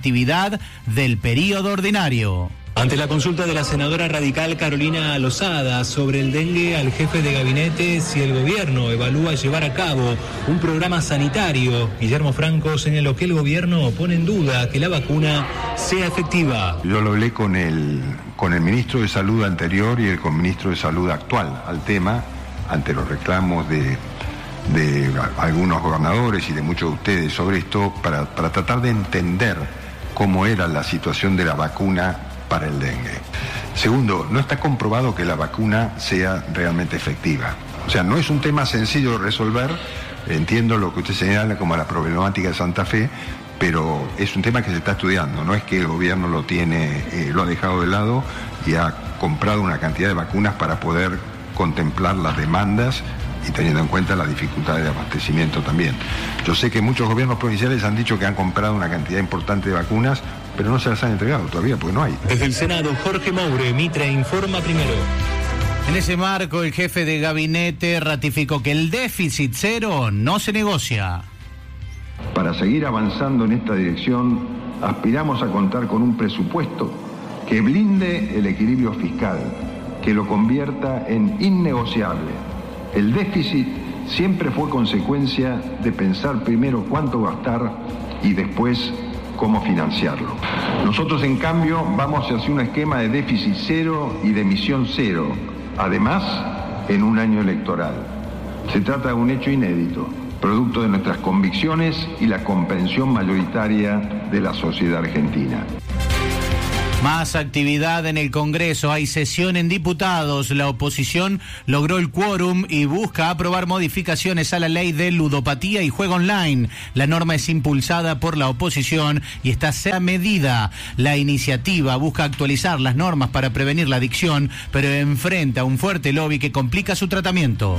actividad del período ordinario. Ante la consulta de la senadora radical Carolina Lozada sobre el dengue al jefe de gabinete si el gobierno evalúa llevar a cabo un programa sanitario, Guillermo Franco señaló que el gobierno pone en duda que la vacuna sea efectiva. Yo lo hablé con el ministro de Salud anterior y el ministro de Salud actual al tema, ante los reclamos de algunos gobernadores y de muchos de ustedes sobre esto, para tratar de entender cómo era la situación de la vacuna para el dengue. Segundo, no está comprobado que la vacuna sea realmente efectiva. O sea, no es un tema sencillo de resolver. Entiendo lo que usted señala como la problemática de Santa Fe, pero es un tema que se está estudiando. No es que el gobierno lo ha dejado de lado y ha comprado una cantidad de vacunas para poder contemplar las demandas y teniendo en cuenta las dificultades de abastecimiento también. Yo sé que muchos gobiernos provinciales han dicho que han comprado una cantidad importante de vacunas, pero no se las han entregado todavía porque no hay. Desde el Senado, Jorge Moure, Mitre informa primero. En ese marco, el jefe de gabinete ratificó que el déficit cero no se negocia. Para seguir avanzando en esta dirección, aspiramos a contar con un presupuesto que blinde el equilibrio fiscal, que lo convierta en innegociable. El déficit siempre fue consecuencia de pensar primero cuánto gastar y después cómo financiarlo. Nosotros, en cambio, vamos hacia un esquema de déficit cero y de emisión cero, además, en un año electoral. Se trata de un hecho inédito, producto de nuestras convicciones y la comprensión mayoritaria de la sociedad argentina. Más actividad en el Congreso, hay sesión en diputados, la oposición logró el quórum y busca aprobar modificaciones a la ley de ludopatía y juego online. La norma es impulsada por la oposición y está a medida. La iniciativa busca actualizar las normas para prevenir la adicción, pero enfrenta un fuerte lobby que complica su tratamiento.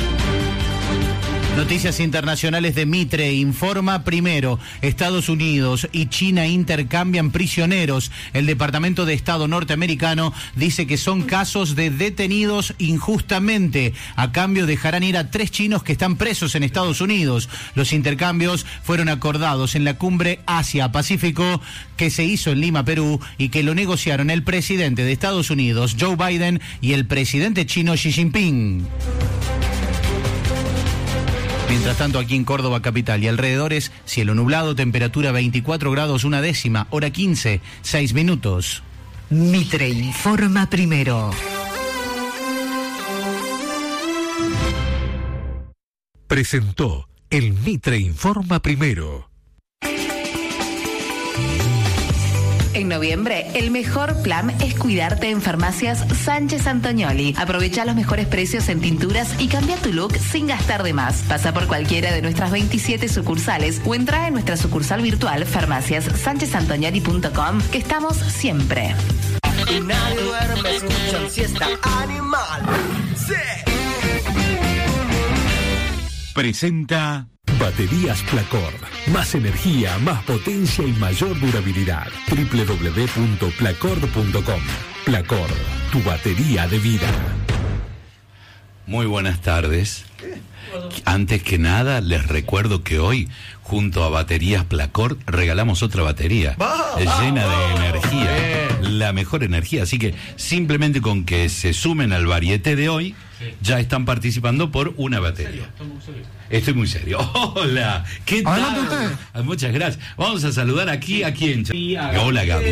Noticias internacionales de Mitre, informa primero. Estados Unidos y China intercambian prisioneros. El Departamento de Estado norteamericano dice que son casos de detenidos injustamente. A cambio dejarán ir a 3 chinos que están presos en Estados Unidos. Los intercambios fueron acordados en la cumbre Asia-Pacífico que se hizo en Lima, Perú, y que lo negociaron el presidente de Estados Unidos, Joe Biden, y el presidente chino, Xi Jinping. Mientras tanto, aquí en Córdoba capital y alrededores, cielo nublado, temperatura 24 grados 1 hora 15, 6 minutos. Mitre informa primero. Presentó el Mitre informa primero. En noviembre, el mejor plan es cuidarte en Farmacias Sánchez Antonioli. Aprovecha los mejores precios en tinturas y cambia tu look sin gastar de más. Pasa por cualquiera de nuestras 27 sucursales o entra en nuestra sucursal virtual farmaciassanchezantonioli.com, que estamos siempre. Y nadie duerme, escuchan siesta animal. Sí. Presenta Baterías Placor. Más energía, más potencia y mayor durabilidad. www.placor.com. Placor, tu batería de vida. Muy buenas tardes. Antes que nada, les recuerdo que hoy, junto a Baterías Placor, regalamos otra batería llena de energía, la mejor energía. Así que simplemente con que se sumen al varieté de hoy, ya están participando por una batería. Estoy muy serio. Hola, ¿qué tal? Muchas gracias. Vamos a saludar aquí a quién. Hola, Gaby.